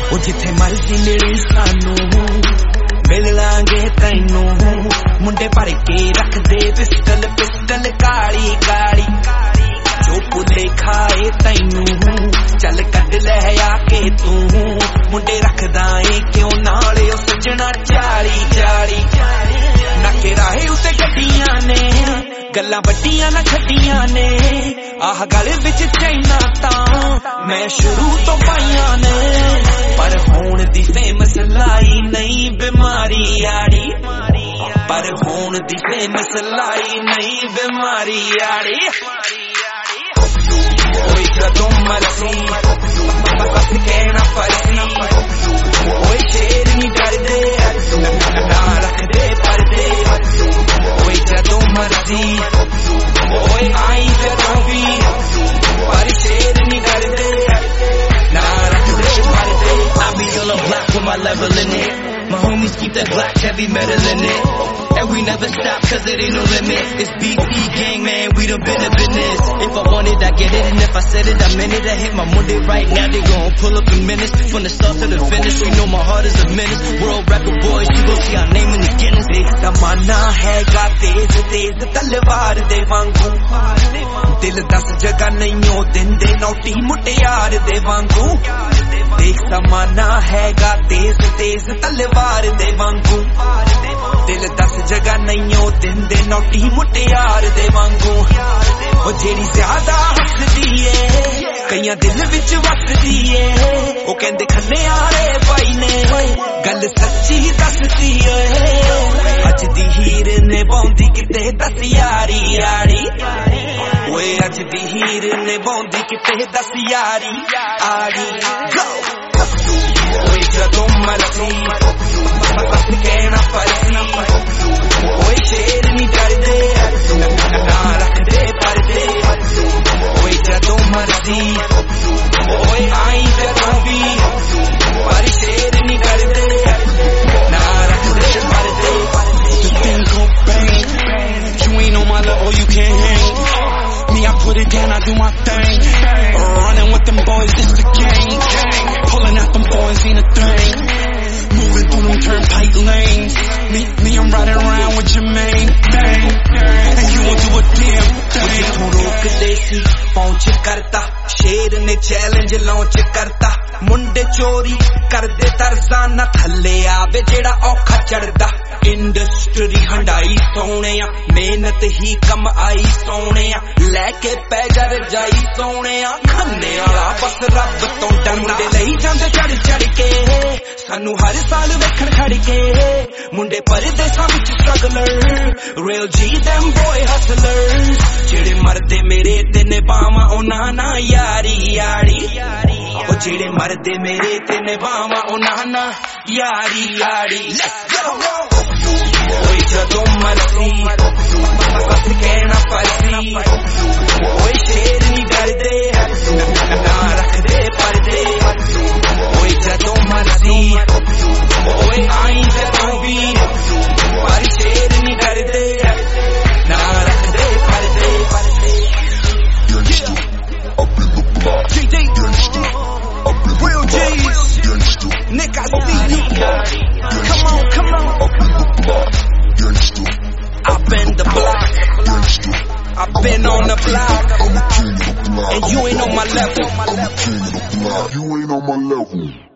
ਉਹ ਜਿੱਥੇ ਮਰਜ਼ੀ ਮਿਲੀ ਸਾਨੂੰ ਮਿਲ ਲਾਂਗੇ ਤੈਨੂੰ ਮੁੰਡੇ ਭਰ ਕੇ ਰੱਖਦੇ ਪਿਸਟਲ ਪਿਸਟਲ ਕਾਲੀ ਕਾਲੀ ਜੋ ਭੁੱਲੇ ਖਾਏ ਤੈਨੂੰ ਚੱਲ ਕੱਢ ਲੈ ਆ ਕੇ ਤੂੰ ਮੁੰਡੇ ਰੱਖਦਾ ਏ ਕਿਉਂ ਨਾਲ ਉਹ ਸੱਜਣਾ 40 ਨਾਕੇ ਰਾਹੇ ਉੱਤੇ ਗੱਡੀਆਂ ਨੇ ਗੱਲਾਂ ਵੱਡੀਆਂ ਨਾ ਛੱਡੀਆਂ ਨੇ ਆਹ ਗਲ ਵਿੱਚ ਚਾਈਨਾ ਤਾਂ ਮੈਂ ਸ਼ੁਰੂ ਤੋਂ ਪਾਈਆਂ ਨੇ ਪਰ ਹੋਣ ਦੀ ਫੇਮਸ ਲਾਈ ਨਹੀਂ ਬਿਮਾਰੀ ਆੜੀ ਪਰ ਹੋਣ ਦੀ ਫੇਮਸ ਲਾਈ ਨਹੀਂ ਬਿਮਾਰੀ ਆੜੀ ਓਏ ਜਦੋਂ ਮਰਜ਼ੀ ਬਸ ਕਹਿਣਾ ਫਰਜ਼ੀ ਓਏ ਸ਼ੇਰ ਨਹੀਂ ਡਰਦੇ ਨਾ ਰੱਖਦੇ ਪਰਦੇ ਓਏ ਜਦੋਂ ਮਰਜ਼ੀ ਓਏ ਆਈ ਜਦੋਂ ਵੀ ਪਰ ਸ਼ੇਰ ਨਹੀਂ ਡਰਦੇ ਨਾ ਰੱਖਦੇ ਪਰਦੇ I be on the block with my level in it. My homies keep that black heavy metal in it. And we never stop cause it ain't no limit. It's BT gang, man, we done been up in this. If I want it, I get it, and if I said it, I meant it. I hit my Monday right now, they gon' pull up in minutes. From the start to the finish, you know my heart is a menace. World record boys, you gon' see our name in the Guinness. ਜ਼ਮਾਨਾ ਹੈਗਾ ਤੇਜ਼ ਤੇਜ਼ ਤਲਵਾਰ ਦੇ ਵਾਂਗੂ ਦਿਲ 10 ਜਗ੍ਹਾ ਨਹੀਂਓ ਦਿੰਦੇ naughty ਮੁਟਿਆਰ ਦੇ ਵਾਂਗੂ ਦੇਖ ਜ਼ਮਾਨਾ ਹੈਗਾ ਤੇਜ਼ ਤੇਜ਼ ਤਲਵਾਰ ਦੇ ਵਾਂਗੂ ਦਿਲ 10 ਜਗ੍ਹਾ ਨਹੀਂਓ ਦਿੰਦੇ ਨੋਟੀ ਮੁਟਿਆਰ ਦੇ ਵਾਂਗੂ ਉਹ ਜਿਹੜੀ ਜ਼ਿਆਦਾ ਹੱਸਦੀ ਏ ਕਈਆਂ ਦਿਲ ਵਿੱਚ ਵਸਦੀ ਏ ਉਹ ਕਹਿੰਦੇ ਖੰਨੇ ਵਾਲੇ ਬਾਈ ਨੇ ਗੱਲ ਸੱਚੀ ਦੱਸਦੀ ਏ ਅੱਜ ਦੀ ਹੀਰ ਨੇ ਬੌਂਦੀ ਕਿਤੇ ਦਸ ਯਾਰੀ ਆੜੀ ਓਏ ਅੱਜ ਦੀ ਹੀਰ ਨੇ ਬੌਂਦੀ ਕਿਤੇ ਦਸ ਯਾਰੀ ਆੜੀ ਓਏ ਜਦੋਂ ਮਰਜ਼ੀ ਬਸ ਕਹਿਣਾ ਫਰਜ਼ੀ ਓਏ ਸ਼ੇਰ ਨਹੀਂ ਡਰਦੇ ਨਾ ਰੱਖਦੇ ਪਰਦੇ ਓਏ ਜਦੋਂ ਮਰਜ਼ੀ ਓਏ ਆਈ ਜਦੋਂ ਵੀ ਪਰ ਸ਼ੇਰ ਨਹੀਂ ਡਰਦੇ ਨਾ ਰੱਖਦੇ ਪਰਦੇ The thing go bang. You ain't on my level, you can't hang. Me, I put it down, I do my thing. Running with them boys, it's the gang. Pulling out them boys, ain't a thing. Moving through them turnpike lanes. Me, I'm riding around with your main thing. And you won't do a damn thing. ਤੂੰ ਰੋਕਦੇ ਸੀ ਪਹੁੰਚ ਕਰਤਾ ਸ਼ੇਰ ਨੇ challenge launch ਕਰਤਾ ਮੁੰਡੇ ਚੋਰੀ ਕਰਦੇ ਤਰਜ਼ਾਂ ਨਾ ਥੱਲੇ ਆਵੇ ਜਿਹੜਾ ਔਖਾ ਚੜਦਾ ਇੰਡਸਟਰੀ ਹੰਡਾਈ ਸੋਹਣਿਆ ਮਿਹਨਤ ਹੀ ਕੰਮ ਆਈ ਸੋਹਣਿਆ ਲੈ ਕੇ ਪੈ ਜਾ ਰਜਾਈ ਸੋਹਣਿਆ ਖੰਨੇ ਵਾਲਾ ਬਸ ਰੱਬ ਤੋਂ ਡਰਦਾ ਲਈ ਜਾਂਦੇ ਚੜ ਚੜ ਕੇ ਸਾਨੂੰ ਹਰ ਸਾਲ ਵੇਖਣ ਖੜ ਕੇ ਮੁੰਡੇ ਪਰਦੇਸਾਂ ਵਿੱਚ struggler real G them boy hustlers ਜਿਹੜੇ ਮਰਦੇ ਮੇਰੇ ਤੇ ਨਿਭਾਵਾਂ ਉਹਨਾਂ ਨਾਲ ਯਾਰੀ ਯਾਰੀ ਉਹ ਜਿਹੜੇ ਮਰਦੇ ਮੇਰੇ ਤੇ ਨਿਭਾਵਾਂ ਉਹਨਾਂ ਨਾਲ ਯਾਰੀ ਯਾਰੀ let's go ਓਏ ਜਦੋਂ ਮਰਜ਼ੀ ਬਸ ਕਹਿਣਾ ਫਰਜ਼ੀ ਓਏ ਸ਼ੇਰ ਨਹੀਂ ਡਰਦੇ ਨਾ ਰੱਖਦੇ ਪਰਦੇ ਓਏ ਜਦੋਂ ਮਰਜ਼ੀ ਓਏ ਆਈ ਜਦੋਂ ਵੀ ਪਰ ਸ਼ੇਰ ਨਹੀਂ ਡਰਦੇ ਨਾ ਰੱਖਦੇ ਪਰਦੇ Real G's, Nick, I see you. Come on. I've been the block. I've been on the block. And you ain't on my level. You ain't on my level.